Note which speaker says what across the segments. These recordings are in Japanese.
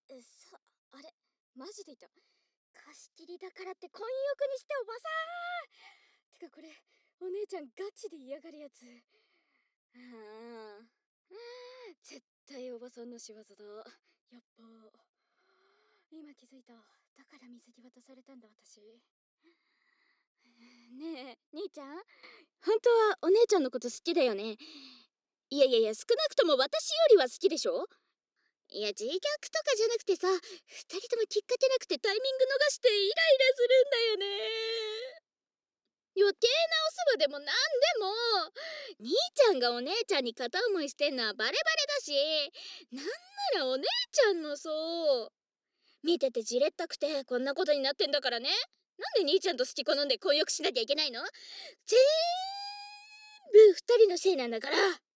Speaker 1: あれ、マジでいた。貸し切りだからって混浴にしておばさん。てかこれ、お姉ちゃんガチで嫌がるやつ。ああ、絶対おばさんの仕業だ。やっぱ。今気づいた。だから水着渡されたんだ私。ねえ、兄ちゃん、本当はお姉ちゃんのこと好きだよね。いやいやいや、少なくとも私よりは好きでしょ。いや、自虐とかじゃなくてさ、二人ともきっかけなくてタイミング逃してイライラするんだよね。余計なお世話でもなんでも、兄ちゃんがお姉ちゃんに片思いしてんのはバレバレだし、なんならお姉ちゃんのそう、見ててじれったくてこんなことになってんだからね。なんで兄ちゃんと好き好んで婚約しなきゃいけないの？全部二人のせいなんだから。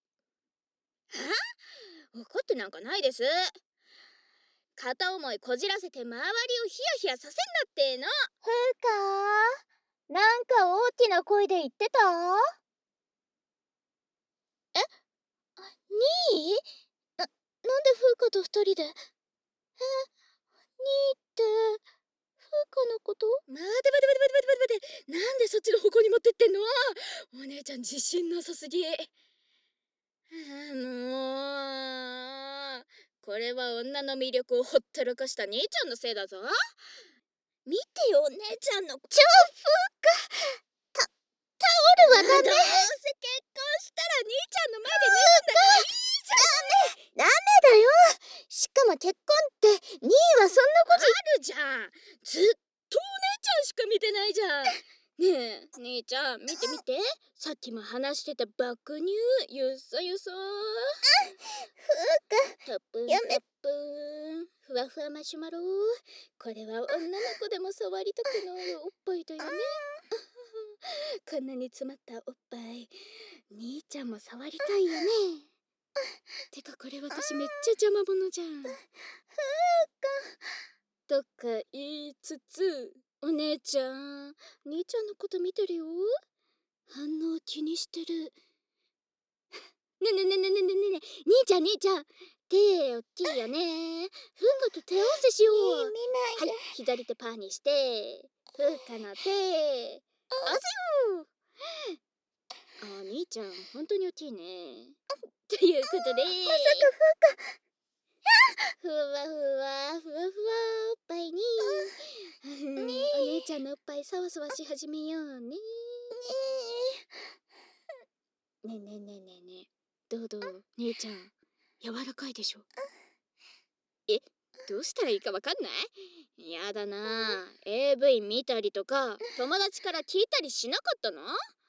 Speaker 1: 怒ってなんかないです。片思いこじらせて周りをヒヤヒヤさせんなっての。
Speaker 2: ふうか、なんか大きな声で言ってた？にー？なんでふうかと二人で？にーって、ふうかのこと？
Speaker 1: 待て待て待て待て待て待て待て、なんでそっちの方向に持ってってんの？お姉ちゃん自信なさすぎ。もうこれは女の魅力をほったらかした兄ちゃんのせいだぞ。見てよお姉ちゃんの。
Speaker 2: ふうか、タオルはダメ。
Speaker 1: どうせ結婚したら兄ちゃんの前で脱ぐんだからいいじゃん。
Speaker 2: ダメだよ。しかも結婚って、にーはそんなこと。
Speaker 1: あるじゃん。ずっとお姉ちゃんしか見てないじゃん。ねえ兄ちゃん見て見て、さっきも話してた爆乳ゆそゆそ。トップン
Speaker 2: やめ
Speaker 1: トップンふわふわマシュマロ。これは女の子でも触りたくなるおっぱいだよね。こんなに詰まったおっぱい兄ちゃんも触りたいよね。てかこれ私めっちゃ邪魔者じゃん。とか言いつつ、お姉ちゃん兄ちゃんのこと見てるよ。反応気にしてる。ねねねねねねねね、兄ちゃん兄ちゃん、手大きいよね。ふうかと手合わせしよう。
Speaker 2: 見ない
Speaker 1: はい
Speaker 2: で。
Speaker 1: 左手パーにして、ふうかの手合わせよう。あ、兄ちゃん本当に大きいね。ということで、
Speaker 2: まさか
Speaker 1: ふわふわふわふわおっぱいに、お姉ちゃんのおっぱいさわさわし始めようね。ねえねえねえねえねえ、どう姉ちゃん柔らかいでしょ。え、どうしたらいいかわかんない？やだな。AV 見たりとか友達から聞いたりしなかったの？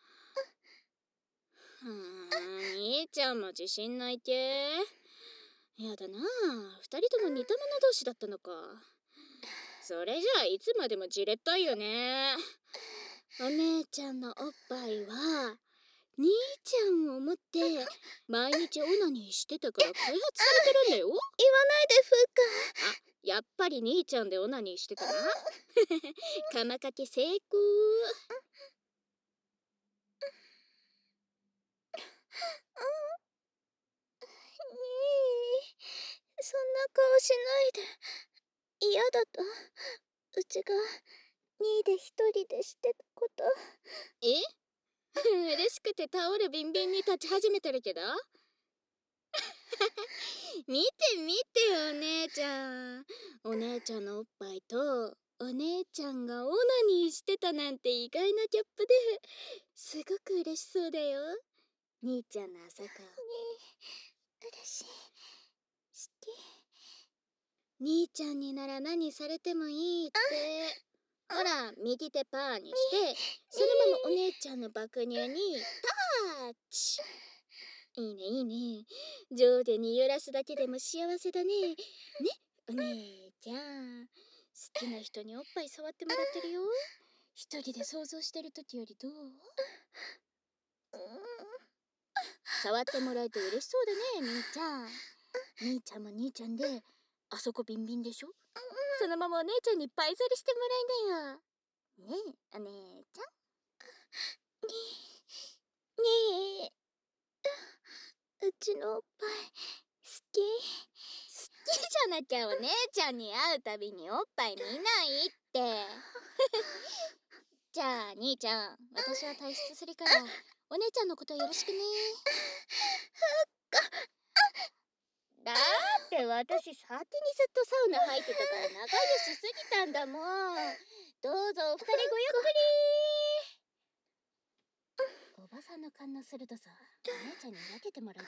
Speaker 1: 兄ちゃんも自信ないけ。やだな。二人とも似た者同士だったのか。それじゃあいつまでもじれったいよね。お姉ちゃんのおっぱいは兄ちゃんを思って毎日オナニーしてたから開発されてるんだよ。
Speaker 2: 言わないで、ふうか。
Speaker 1: あ、やっぱり兄ちゃんでオナニーしてたな。釜かけ成功。
Speaker 2: そんな顔しないで。嫌だった。うちが2位で一人でしてたこと。
Speaker 1: え嬉しくてタオルビンビンに立ち始めてるけど。見て見てお姉ちゃん。お姉ちゃんのおっぱいとお姉ちゃんがオナニーしてたなんて意外なギャップですごく嬉しそうだよ。兄ちゃんの朝顔。
Speaker 2: 嬉しい。好き。
Speaker 1: 兄ちゃんになら何されてもいいって。ほら右手パーにしてそのままお姉ちゃんの爆乳にタッチ。いいねいいね。上下に揺らすだけでも幸せだね。ね、お姉ちゃん。好きな人におっぱい触ってもらってるよ。一人で想像してる時よりどう？触ってもらえて嬉しそうだね、兄ちゃん。兄ちゃんも兄ちゃんで、あそこビンビンでしょ？そのままお姉ちゃんにパイ釣りしてもらいなよ。ねえ、お姉ちゃん。
Speaker 2: にー。うちのおっぱい、好き。
Speaker 1: 好きじなきゃお姉ちゃんに会うたびにおっぱい見ないって。じゃあ兄ちゃん、私は退出するからお姉ちゃんのことよろしくね。だって私先にずっとサウナ入ってたから長湯しすぎたんだもん。どうぞお二人ごゆっくり。おばさんの勘の鋭さ、お姉ちゃんに分けてもらいたい。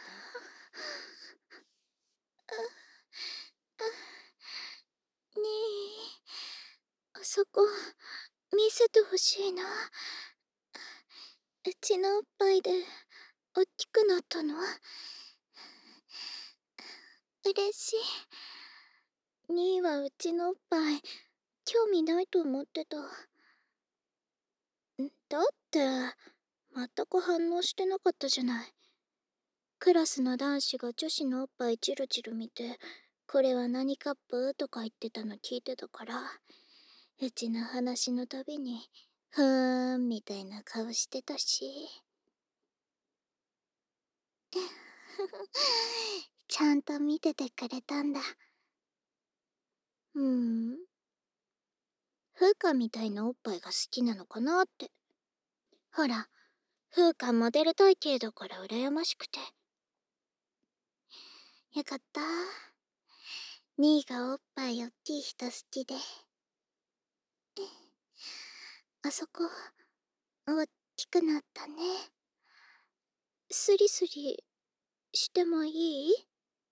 Speaker 2: ねえ、あそこ見せてほしいな。うちのおっぱいでおっきくなったの。嬉しい。にーはうちのおっぱい興味ないと思ってた。だって全く反応してなかったじゃない。クラスの男子が女子のおっぱいチルチル見て、これは何カップとか言ってたの聞いてたから、うちの話のたびにふーんみたいな顔してたし。ちゃんと見ててくれたんだ。風花みたいなおっぱいが好きなのかなって。ほら、風花モデル体型だから羨ましくて。よかった。兄がおっぱいおっきい人好きで。あそこ、おっきくなったね。スリスリしてもいい？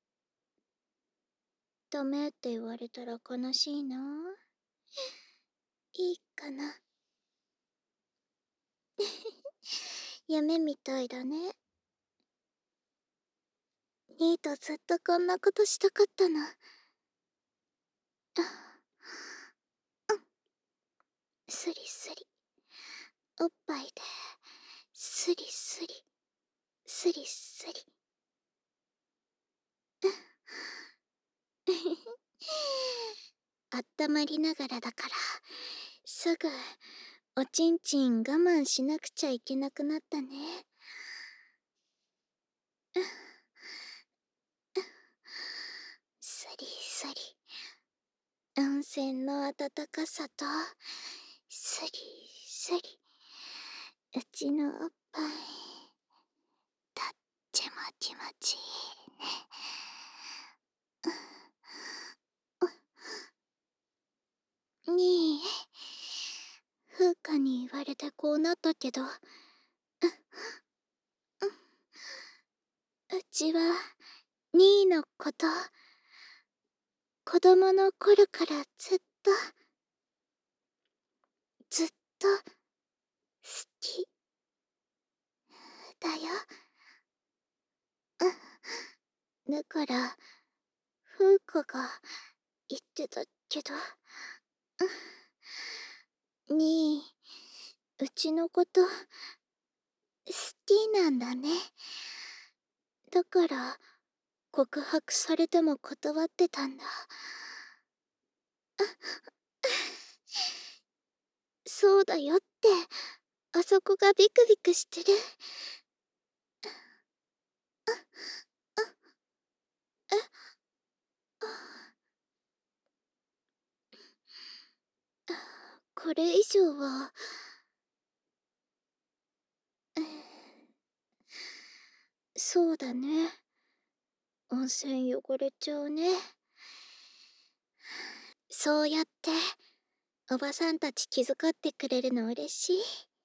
Speaker 2: ダメって言われたら悲しいな。いいかな。夢みたいだね。ニーとずっとこんなことしたかったの。スリスリ。おっぱいで、スリスリ。スリスリ。あったまりながらだから、すぐ、おちんちん我慢しなくちゃいけなくなったね。スリスリ。温泉の温かさと、スリスリ。うちのおっぱい、たっちもちもち。に風花に言われてこうなったけど、うちはにーのこと子供の頃からずっと好きだよ。だから風花が言ってたけど、にーうちのこと好きなんだね。だから告白されても断ってたんだ。そうだよって、あそこがビクビクしてる。これ以上は、そうだね。温泉汚れちゃうね。そうやって、おばさんたち気遣ってくれるの嬉しい。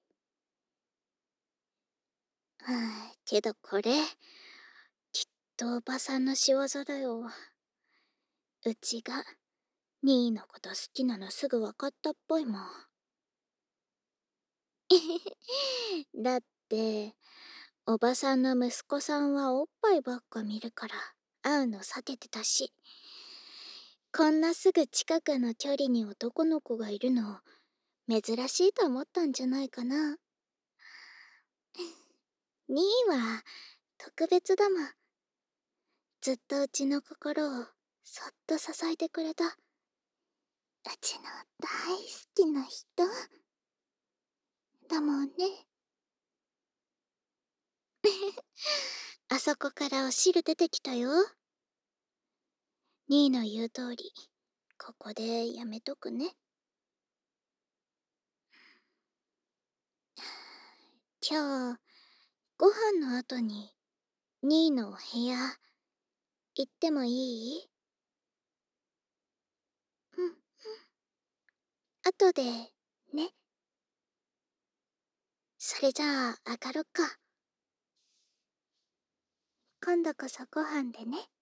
Speaker 2: けどこれ、きっとおばさんの仕業だよ。うちが、ニーのこと好きなのすぐ分かったっぽいもん。だって、おばさんの息子さんはおっぱいばっか見るから会うの避けてたし、こんなすぐ近くの距離に男の子がいるの珍しいと思ったんじゃないかな。ニーは特別だもん。ずっとうちの心をそっと支えてくれた。うちの大好きな人だもんね。あそこからお汁出てきたよ。 ニーの言う通り、ここでやめとくね。今日、ご飯の後に、ニーのお部屋、行ってもいい？うん。後で、ね。それじゃあ、上がろっか。今度こそご飯でね。